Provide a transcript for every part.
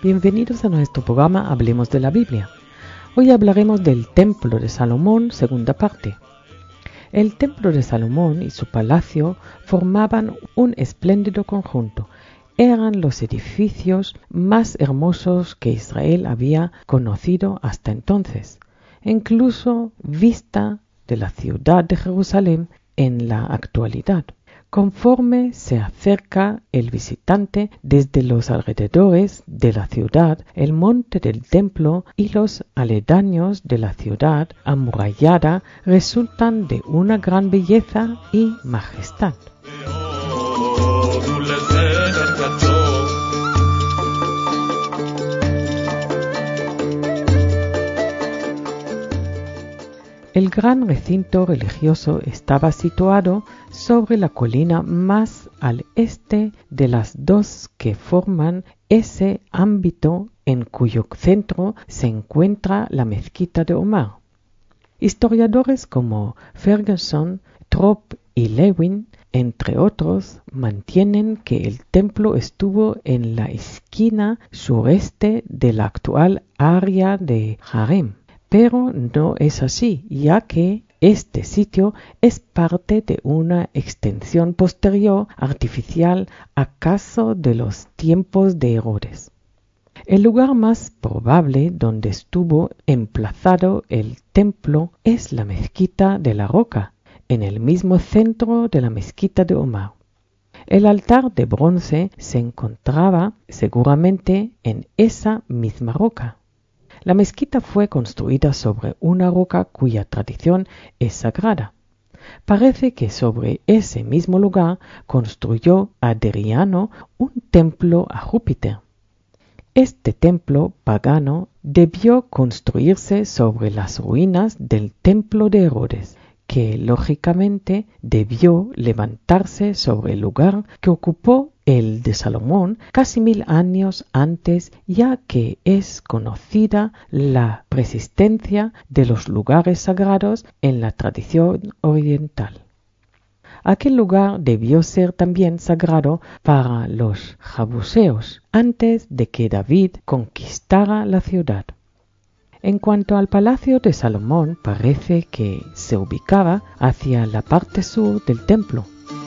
Bienvenidos a nuestro programa Hablemos de la Biblia. Hoy hablaremos del Templo de Salomón, segunda parte. El Templo de Salomón y su palacio formaban un espléndido conjunto. Eran los edificios más hermosos que Israel había conocido hasta entonces, incluso vista de la ciudad de Jerusalén en la actualidad. Conforme se acerca el visitante desde los alrededores de la ciudad, el monte del templo y los aledaños de la ciudad amurallada resultan de una gran belleza y majestad. El gran recinto religioso estaba situado sobre la colina más al este de las dos que forman ese ámbito en cuyo centro se encuentra la mezquita de Omar. Historiadores como Ferguson, Tropp y Lewin, entre otros, mantienen que el templo estuvo en la esquina sureste de la actual área de Harem. Pero no es así, ya que este sitio es parte de una extensión posterior artificial acaso de los tiempos de Herodes. El lugar más probable donde estuvo emplazado el templo es la mezquita de la Roca, en el mismo centro de la mezquita de Omar. El altar de bronce se encontraba seguramente en esa misma roca. La mezquita fue construida sobre una roca cuya tradición es sagrada. Parece que sobre ese mismo lugar construyó Adriano un templo a Júpiter. Este templo pagano debió construirse sobre las ruinas del templo de Herodes, que lógicamente debió levantarse sobre el lugar que ocupó el de Salomón casi 1000 años antes, ya que es conocida la persistencia de los lugares sagrados en la tradición oriental. Aquel lugar debió ser también sagrado para los jebuseos antes de que David conquistara la ciudad. En cuanto al palacio de Salomón, parece que se ubicaba hacia la parte sur del templo.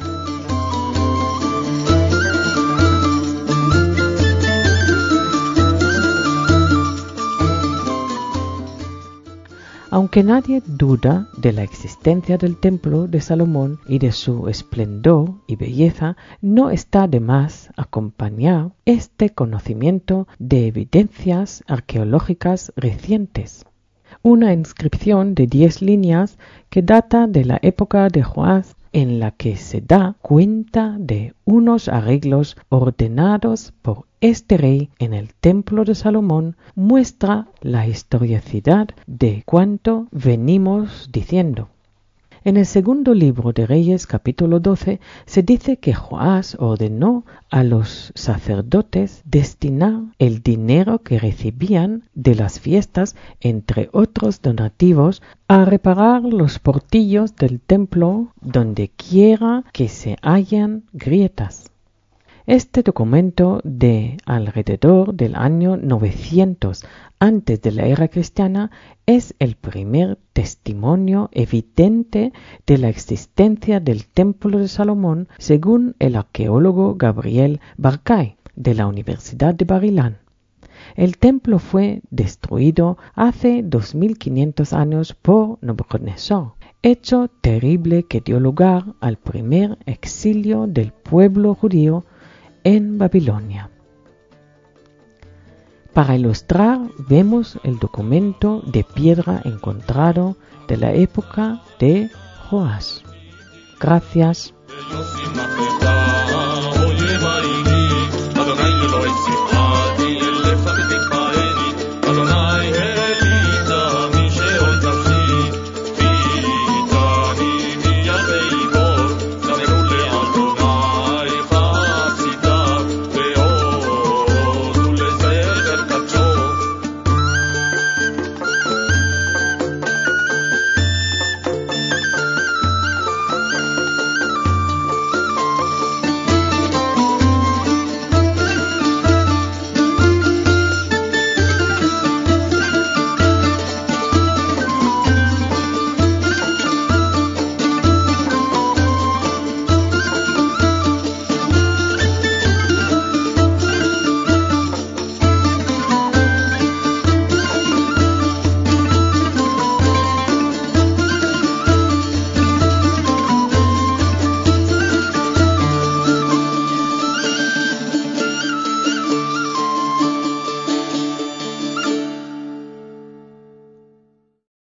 Aunque nadie duda de la existencia del templo de Salomón y de su esplendor y belleza, no está de más acompañar este conocimiento de evidencias arqueológicas recientes. Una inscripción de 10 líneas que data de la época de Joás, en la que se da cuenta de unos arreglos ordenados por este rey en el templo de Salomón, muestra la historicidad de cuanto venimos diciendo. En el segundo libro de Reyes, capítulo 12, se dice que Joás ordenó a los sacerdotes destinar el dinero que recibían de las fiestas, entre otros donativos, a reparar los portillos del templo donde quiera que se hallan grietas. Este documento de alrededor del año 900 antes de la era cristiana es el primer testimonio evidente de la existencia del templo de Salomón, según el arqueólogo Gabriel Barkay de la Universidad de Bar-Ilan. El templo fue destruido hace 2500 años por Nabucodonosor, hecho terrible que dio lugar al primer exilio del pueblo judío en Babilonia. Para ilustrar, vemos el documento de piedra encontrado de la época de Joás. Gracias.